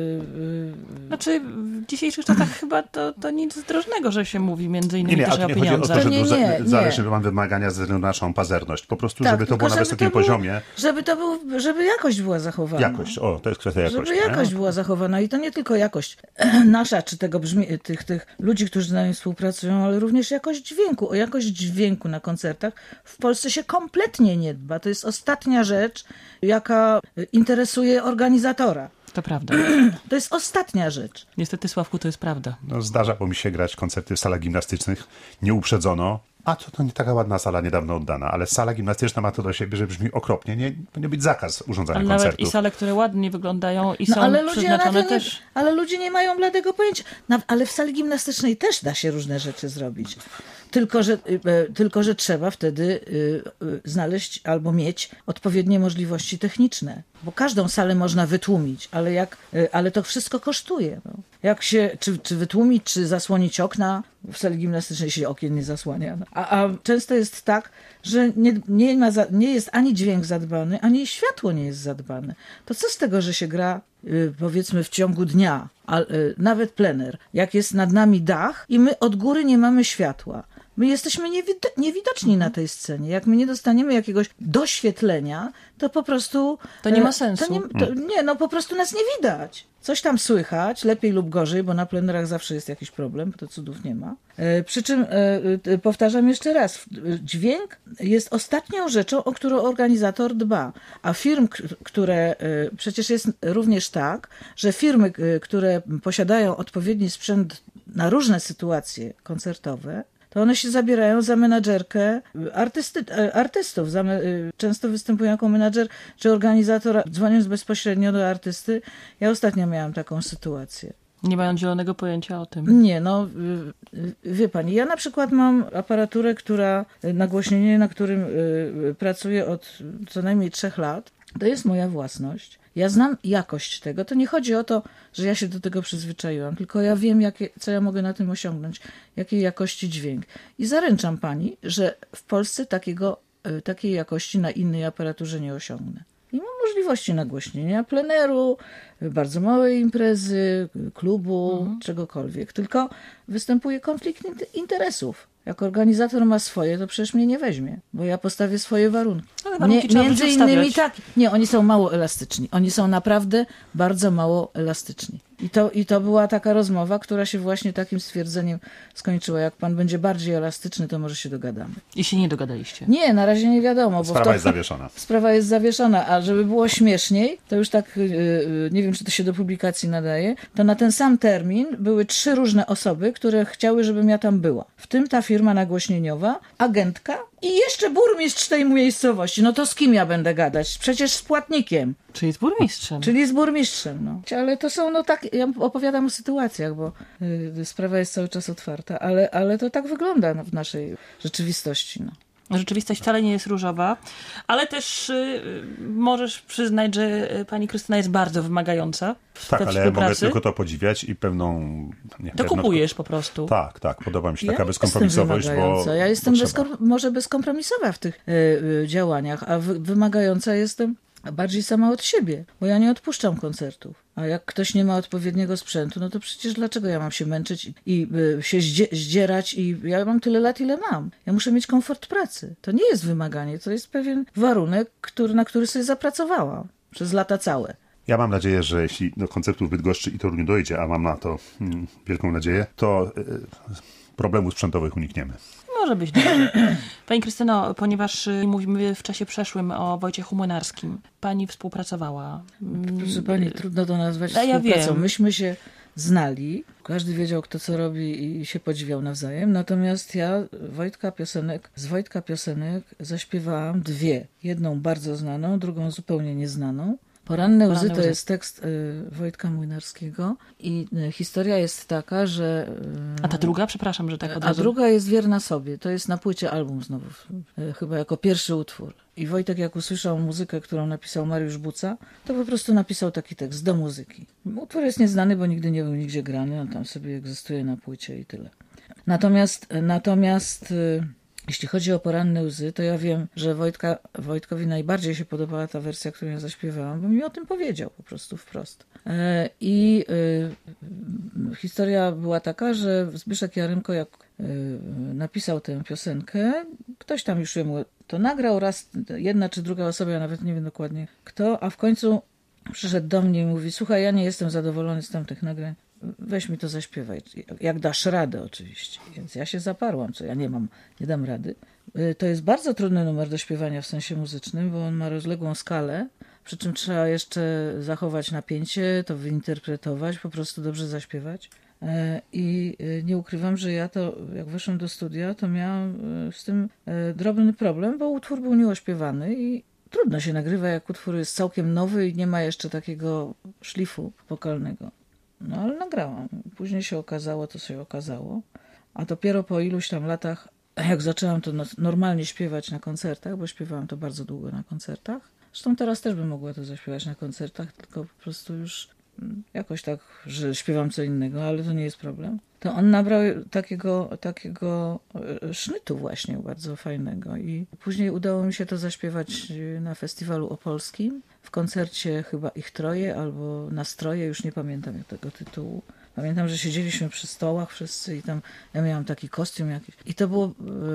Znaczy w dzisiejszych czasach chyba to, to nic drożnego, że się mówi między innymi nie, nie, też ale o nie chodzi o pieniądzach. to, że nie, nie, nie. zależy, że mam wymagania ze względu na naszą pazerność. Po prostu, tak, żeby to było na żeby wysokim to było, poziomie. Żeby to był, żeby jakość była zachowana. Jakość, o, to jest kwestia jakości. Żeby jakość nie? była zachowana i to nie tylko jakość nasza, czy tego brzmi, tych, tych ludzi, którzy z nami współpracują, ale również jakość dźwięku. O jakość dźwięku na koncertach w Polsce się kompletnie nie dba. To jest ostatnia rzecz, jaka interesuje organizatora. To prawda. To jest ostatnia rzecz. Niestety, Sławku, to jest prawda. No, zdarzało mi się grać koncerty w salach gimnastycznych, nie uprzedzono. A to, to nie taka ładna sala niedawno oddana, ale sala gimnastyczna ma to do siebie, że brzmi okropnie. Nie powinien być zakaz urządzania ale koncertów. nawet i sale, które ładnie wyglądają i No, są ale ludzie przeznaczone nie, też... ale ludzie nie mają bladego pojęcia. No, ale w sali gimnastycznej też da się różne rzeczy zrobić. Tylko że, tylko, że trzeba wtedy znaleźć albo mieć odpowiednie możliwości techniczne. Bo każdą salę można wytłumić, ale, jak, ale to wszystko kosztuje. No. Jak się, czy, czy wytłumić, czy zasłonić okna, w sali gimnastycznej się okien nie zasłania. No. A, a często jest tak, że nie, nie, ma za, nie jest ani dźwięk zadbany, ani światło nie jest zadbane. To co z tego, że się gra powiedzmy w ciągu dnia, a, nawet plener, jak jest nad nami dach i my od góry nie mamy światła. My jesteśmy niewid- niewidoczni na tej scenie. Jak my nie dostaniemy jakiegoś doświetlenia, to po prostu... To nie ma sensu. To nie, to, nie, no po prostu nas nie widać. Coś tam słychać, lepiej lub gorzej, bo na plenerach zawsze jest jakiś problem, bo to cudów nie ma. E, przy czym, e, powtarzam jeszcze raz, dźwięk jest ostatnią rzeczą, o którą organizator dba. A firm, k- które... E, przecież jest również tak, że firmy, e, które posiadają odpowiedni sprzęt na różne sytuacje koncertowe, to one się zabierają za menadżerkę artysty, artystów. Za, często występują jako menadżer czy organizator, dzwoniąc bezpośrednio do artysty. Ja ostatnio miałam taką sytuację. Nie mają zielonego pojęcia o tym. Nie, no wie pani, ja na przykład mam aparaturę, która, nagłośnienie, na którym pracuję od co najmniej trzech lat. To jest moja własność. Ja znam jakość tego. To nie chodzi o to, że ja się do tego przyzwyczaiłam, tylko ja wiem, jakie, co ja mogę na tym osiągnąć, jakiej jakości dźwięk. I zaręczam pani, że w Polsce takiego, takiej jakości na innej aparaturze nie osiągnę. I mam możliwości nagłośnienia pleneru, bardzo małej imprezy, klubu, mhm. czegokolwiek. Tylko występuje konflikt interesów. Jak organizator ma swoje, to przecież mnie nie weźmie, bo ja postawię swoje warunki. Ale warunki nie, między innymi wstawiać. tak. Nie, oni są mało elastyczni. Oni są naprawdę bardzo mało elastyczni. I to, I to była taka rozmowa, która się właśnie takim stwierdzeniem skończyła. Jak pan będzie bardziej elastyczny, to może się dogadamy. I się nie dogadaliście? Nie, na razie nie wiadomo. Bo Sprawa to, jest zawieszona. Sprawa jest zawieszona, a żeby było śmieszniej, to już tak, yy, nie wiem, czy to się do publikacji nadaje, to na ten sam termin były trzy różne osoby, które chciały, żebym ja tam była. W tym ta firma nagłośnieniowa, agentka i jeszcze burmistrz tej miejscowości. No to z kim ja będę gadać? Przecież z płatnikiem. Czyli z burmistrzem. Czyli z burmistrzem, no. Ale to są, no tak, ja opowiadam o sytuacjach, bo y, sprawa jest cały czas otwarta, ale, ale to tak wygląda no, w naszej rzeczywistości, no. Rzeczywistość wcale nie jest różowa, ale też y, możesz przyznać, że pani Krystyna jest bardzo wymagająca w Tak, tej ale ja mogę współpracy. tylko to podziwiać i pewną... Nie, To kupujesz po prostu. Tak, tak, podoba mi się Ja taka nie bezkompromisowość, jestem bo... wymagająca. Ja jestem bo bezkom- może bezkompromisowa w tych y, y, działaniach, a wy- wymagająca jestem a bardziej sama od siebie, bo ja nie odpuszczam koncertów. A jak ktoś nie ma odpowiedniego sprzętu, no to przecież dlaczego ja mam się męczyć i, i y, się zdzie, zdzierać i ja mam tyle lat, ile mam. Ja muszę mieć komfort pracy. To nie jest wymaganie, to jest pewien warunek, który, na który sobie zapracowałam przez lata całe. Ja mam nadzieję, że jeśli do koncertów w Bydgoszczy i Toruniu dojdzie, a mam na to hmm, wielką nadzieję, to y, problemów sprzętowych unikniemy. Może być dobrze. Pani Krystyno, ponieważ mówimy w czasie przeszłym o Wojciechu Młynarskim, pani współpracowała. Proszę pani, trudno to nazwać A ja współpracą. wiem. Myśmy się znali, każdy wiedział, kto co robi i się podziwiał nawzajem, natomiast ja Wojtka piosenek, z Wojtka piosenek zaśpiewałam dwie. Jedną bardzo znaną, drugą zupełnie nieznaną. Poranne łzy Poranne to łzy. jest tekst y, Wojtka Młynarskiego i y, historia jest taka, że... Y, A ta druga? Przepraszam, że tak od A razu. druga jest Wierna sobie. To jest na płycie album znowu, y, chyba jako pierwszy utwór. I Wojtek, jak usłyszał muzykę, którą napisał Mariusz Buca, to po prostu napisał taki tekst do muzyki. Utwór jest nieznany, bo nigdy nie był nigdzie grany, on tam sobie egzystuje na płycie i tyle. Natomiast, natomiast y, jeśli chodzi o Poranne łzy, to ja wiem, że Wojtka, Wojtkowi najbardziej się podobała ta wersja, którą ja zaśpiewałam, bo mi o tym powiedział po prostu wprost. E, I y, historia była taka, że Zbyszek Jaremko, jak y, napisał tę piosenkę, ktoś tam już jemu to nagrał, raz jedna czy druga osoba, ja nawet nie wiem dokładnie kto, a w końcu przyszedł do mnie i mówi: słuchaj, ja nie jestem zadowolony z tamtych nagrań, weź mi to zaśpiewaj, jak dasz radę oczywiście. Więc ja się zaparłam, co ja nie mam, nie dam rady. To jest bardzo trudny numer do śpiewania w sensie muzycznym, bo on ma rozległą skalę, przy czym trzeba jeszcze zachować napięcie, to wyinterpretować, po prostu dobrze zaśpiewać. I nie ukrywam, że ja to, jak weszłam do studia, to miałam z tym drobny problem, bo utwór był nieośpiewany i trudno się nagrywa, jak utwór jest całkiem nowy i nie ma jeszcze takiego szlifu wokalnego. No ale nagrałam. Później się okazało, to się okazało. A dopiero po iluś tam latach, jak zaczęłam to normalnie śpiewać na koncertach, bo śpiewałam to bardzo długo na koncertach. Zresztą teraz też bym mogła to zaśpiewać na koncertach, tylko po prostu już jakoś tak, że śpiewam co innego, ale to nie jest problem. To on nabrał takiego, takiego sznytu właśnie bardzo fajnego i później udało mi się to zaśpiewać na festiwalu opolskim, w koncercie chyba Ich Troje albo Nastroje, już nie pamiętam jak tego tytułu. Pamiętam, że siedzieliśmy przy stołach wszyscy i tam ja miałam taki kostium jakiś. I to było,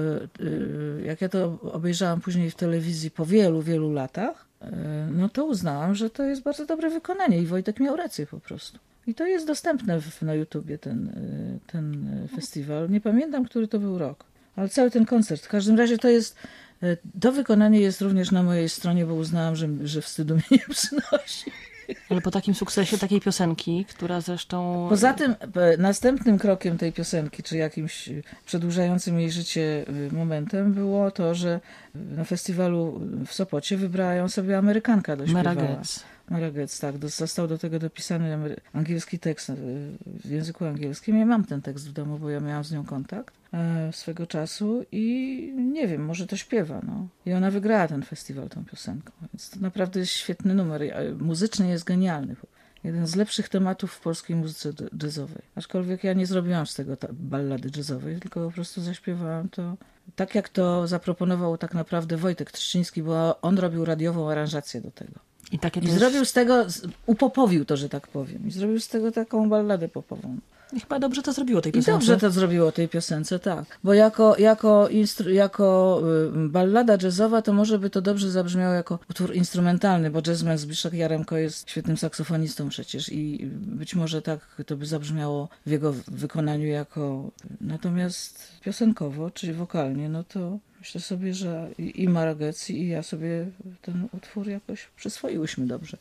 jak ja to obejrzałam później w telewizji po wielu, wielu latach, no to uznałam, że to jest bardzo dobre wykonanie i Wojtek miał rację po prostu. I to jest dostępne w, na YouTubie, ten, ten festiwal. Nie pamiętam, który to był rok, ale cały ten koncert. W każdym razie to jest, to wykonanie jest również na mojej stronie, bo uznałam, że, że wstydu mnie nie przynosi. Ale po takim sukcesie takiej piosenki, która zresztą... Poza tym następnym krokiem tej piosenki, czy jakimś przedłużającym jej życie momentem było to, że na festiwalu w Sopocie wybrała ją sobie Amerykanka do śpiewania. Mara Getz. Mara Getz, tak. Został do tego dopisany angielski tekst w języku angielskim. Ja mam ten tekst w domu, bo ja miałam z nią kontakt e, swego czasu i nie wiem, może to śpiewa. No. I ona wygrała ten festiwal tą piosenką. Więc to naprawdę jest świetny numer. Muzycznie jest genialny. Jeden z lepszych tematów w polskiej muzyce jazzowej. Aczkolwiek ja nie zrobiłam z tego ballady jazzowej, tylko po prostu zaśpiewałam to tak, jak to zaproponował tak naprawdę Wojtek Trzciński, bo on robił radiową aranżację do tego. I, takie I też... zrobił z tego, upopowił to, że tak powiem. I zrobił z tego taką balladę popową. I chyba dobrze to zrobiło tej I piosence. dobrze to zrobiło tej piosence, tak. Bo jako, jako, instru, jako ballada jazzowa to może by to dobrze zabrzmiało jako utwór instrumentalny, bo jazzman Zbyszek Jaremko jest świetnym saksofonistą przecież i być może tak to by zabrzmiało w jego wykonaniu jako... Natomiast piosenkowo, czyli wokalnie, no to myślę sobie, że i Mara Getz, i ja sobie ten utwór jakoś przyswoiłyśmy dobrze.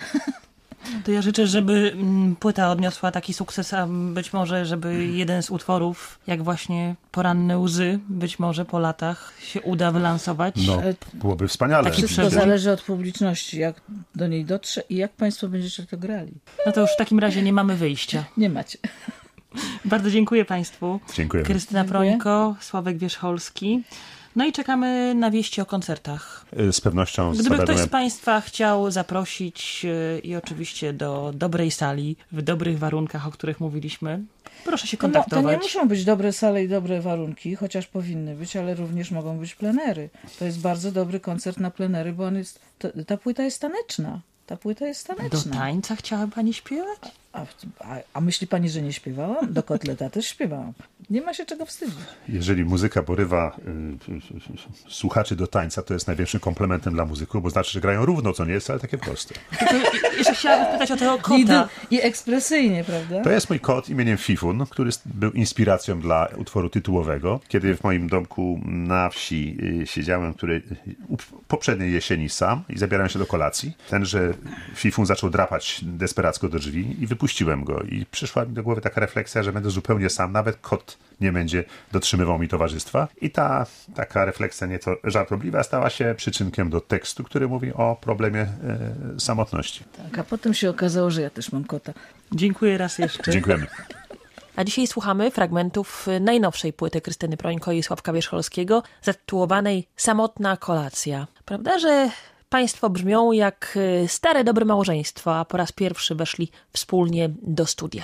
To ja życzę, żeby płyta odniosła taki sukces, a być może, żeby jeden z utworów, jak właśnie Poranne łzy, być może po latach się uda wylansować. No, byłoby wspaniale. Wszystko zależy od publiczności, jak do niej dotrze i jak państwo będziecie to grali. No to już w takim razie nie mamy wyjścia. Nie macie. Bardzo dziękuję państwu. Dziękuję. Krystyna Prońko, Sławek Wierzcholski. No i czekamy na wieści o koncertach. z pewnością... Gdyby ktoś zawiadomię... z Państwa chciał zaprosić yy, i oczywiście do dobrej sali, w dobrych warunkach, o których mówiliśmy, proszę się To, mo- kontaktować. to nie muszą być dobre sale i dobre warunki, chociaż powinny być, ale również mogą być plenery. To jest bardzo dobry koncert na plenery, bo on jest, to, ta płyta jest taneczna. Ta płyta jest Do taneczna. tańca chciała Pani śpiewać? A, a, a myśli pani, że nie śpiewałam? Do Kotleta też śpiewałam. Nie ma się czego wstydzić. Jeżeli muzyka porywa y, y, y, słuchaczy do tańca, to jest największym komplementem dla muzyków, bo znaczy, że grają równo, co nie jest wcale takie proste. Tylko jeszcze chciałabym pytać o tego I, kota. I ekspresyjnie, prawda? To jest mój kot imieniem Fifun, który był inspiracją dla utworu tytułowego. Kiedy w moim domku na wsi y, siedziałem, który u poprzedniej jesieni sam i zabierałem się do kolacji, tenże Fifun zaczął drapać desperacko do drzwi i wypuściłem go. I przyszła mi do głowy taka refleksja, że będę zupełnie sam, nawet kot nie będzie dotrzymywał mi towarzystwa. I ta taka refleksja nieco żartobliwa stała się przyczynkiem do tekstu, który mówi o problemie e, samotności. Tak, a potem się okazało, że ja też mam kota. Dziękuję raz jeszcze. Dziękujemy. A dzisiaj słuchamy fragmentów najnowszej płyty Krystyny Prońko i Sławka Wierzcholskiego, zatytułowanej Samotna kolacja. Prawda, że Państwo brzmią jak stare, dobre małżeństwo, a po raz pierwszy weszli wspólnie do studia.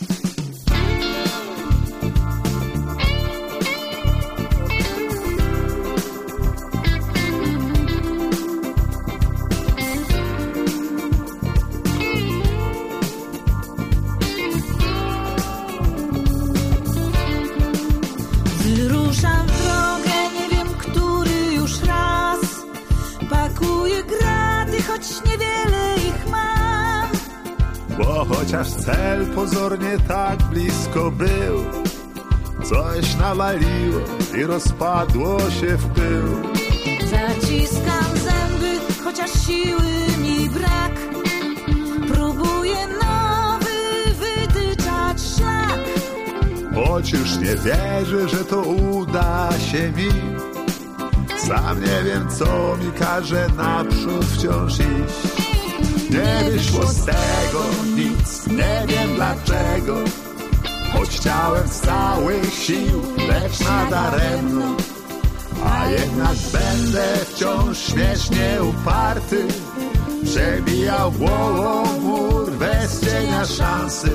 Wyruszam w drogę, nie wiem, który już raz. Pakuję graty, choć niewiele ich mam. Bo chociaż cel pozornie tak blisko był, coś nawaliło i rozpadło się w pył. Zaciskam zęby, chociaż siły mi brak. Próbuję nowy wytyczać szlak. Choć już nie wierzę, że to uda się mi. Sam nie wiem, co mi każe naprzód wciąż iść. Nie wyszło z tego nic, nie wiem dlaczego. Choć chciałem z całych sił, lecz nadaremno. A jednak będę wciąż śmiesznie uparty. Przebijał głową mur bez cienia szansy.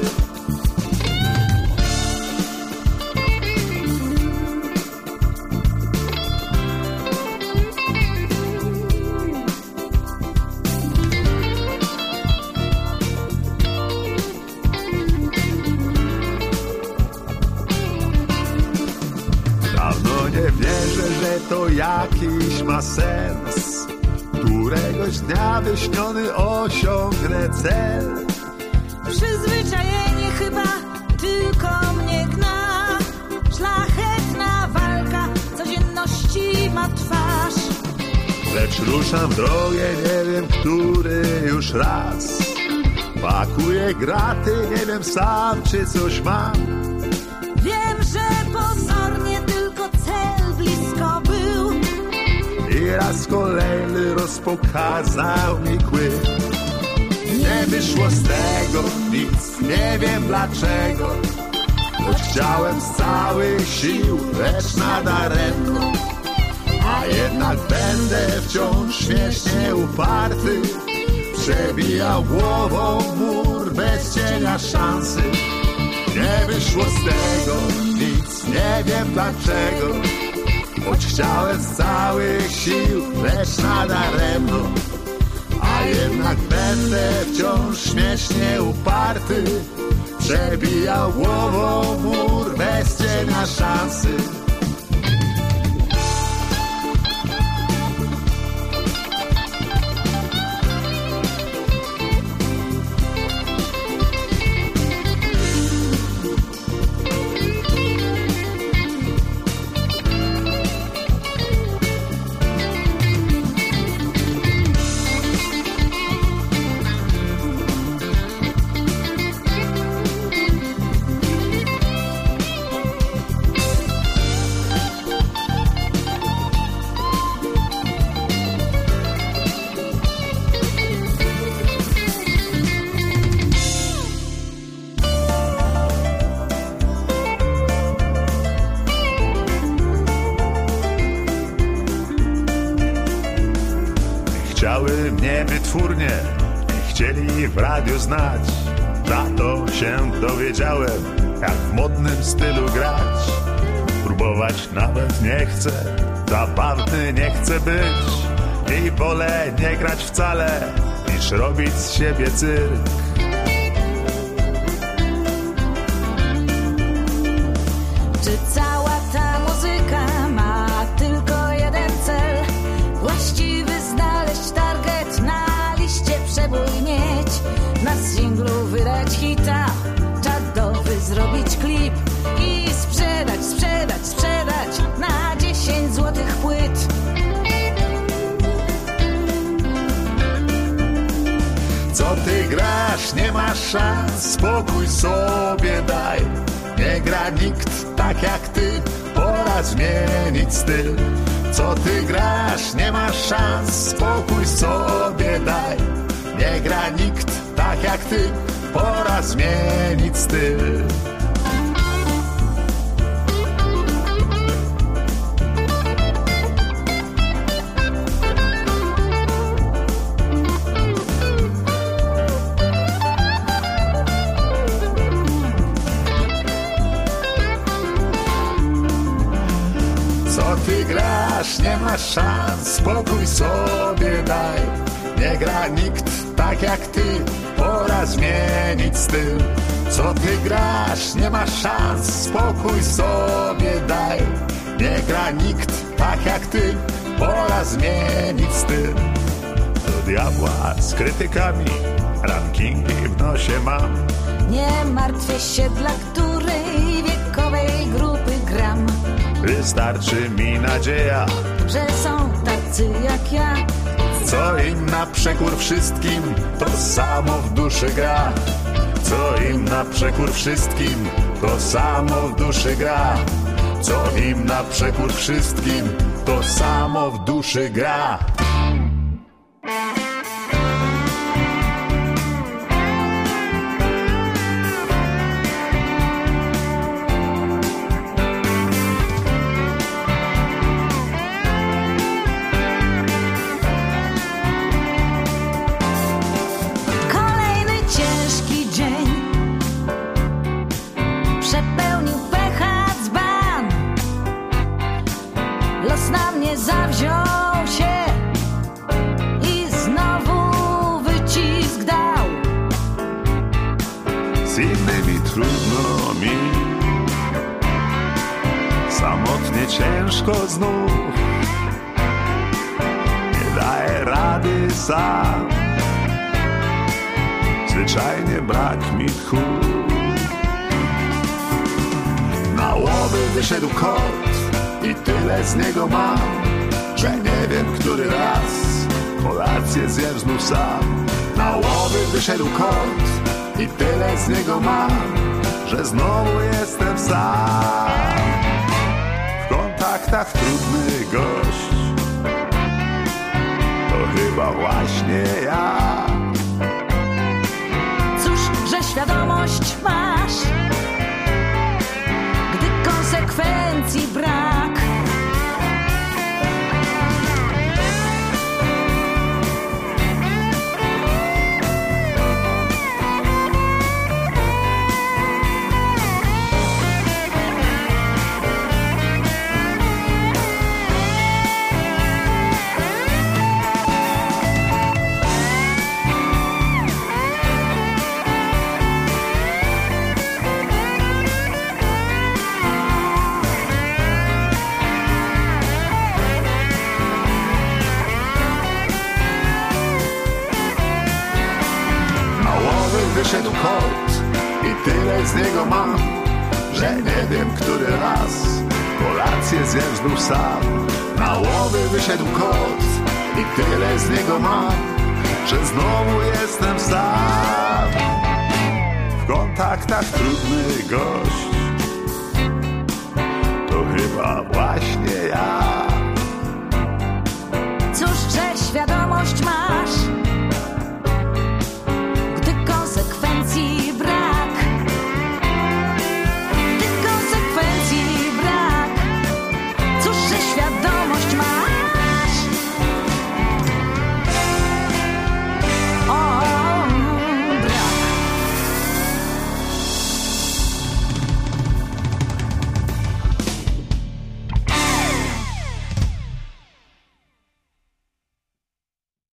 Nie wierzę, że to jakiś ma sens. Któregoś dnia wyśniony osiągnę cel. Przyzwyczajenie chyba tylko mnie gna. Szlachetna walka codzienności ma twarz. Lecz ruszam w drogę, nie wiem, który już raz. Pakuję graty, nie wiem sam, czy coś mam. Wiem, że pozornie tylko cel blisko był. I raz kolejny rozpokazał mi kły. Nie wyszło z tego nic, nie wiem dlaczego. Choć chciałem z całych sił, lecz nadaremno. A jednak będę wciąż śmiesznie uparty. Przebijał głową mur bez cienia szansy. Nie wyszło z tego nic, nie wiem dlaczego. Choć chciałem z całych sił, lecz nadaremno. A jednak będę wciąż śmiesznie uparty. Przebijał głową mur bez cienia szansy. wytwórnie i chcieli w radiu znać. Za to się dowiedziałem, jak w modnym stylu grać. Próbować nawet nie chcę, zabawny nie chcę być i wolę nie grać wcale, niż robić z siebie cyrk. Czy cała ta muzyka ma tylko jeden cel? Właściwy znaleźć target, na liście przebój mieć, na singlu wydać hita, czadowy zrobić klip i sprzedać, sprzedać, sprzedać na dziesięć złotych płyt. Co ty grasz, nie masz szans, spokój sobie daj. Nie gra nikt tak jak ty, pora zmienić styl. Co ty grasz, nie masz szans, spokój sobie daj. Nie gra nikt tak jak ty, pora zmienić styl. Co ty grasz, nie masz szans, spokój sobie daj. Nie gra nikt tak jak ty, pora zmienić styl. Co ty grasz, nie masz szans, spokój sobie daj. Nie gra nikt tak jak ty, pora zmienić styl. Do diabła z krytykami, rankingi w nosie mam. Nie martwię się, dla której wiekowej grupy gram. Wystarczy mi nadzieja, że są tacy jak ja. co im na przekór wszystkim, to samo w duszy gra. Co im na przekór wszystkim, to samo w duszy gra. Co im na przekór wszystkim, to samo w duszy gra. Zawziął się i znowu wycisk dał. Z innymi trudno mi, samotnie ciężko znów. Nie daję rady sam, zwyczajnie brak mi tchu. Na łowy wyszedł kot i tyle z niego mam, że nie wiem, który raz kolację zjem znów sam. Na łowy wyszedł kot i tyle z niego mam, że znowu jestem sam. W kontaktach trudny gość, to chyba właśnie ja. Cóż, że świadomość masz, gdy konsekwencji brak. Wyszedł kot i tyle z niego mam, że nie wiem, który raz kolację zjem znów sam. Na łowy wyszedł kot i tyle z niego mam, że znowu jestem sam. W kontaktach trudny gość, to chyba właśnie ja.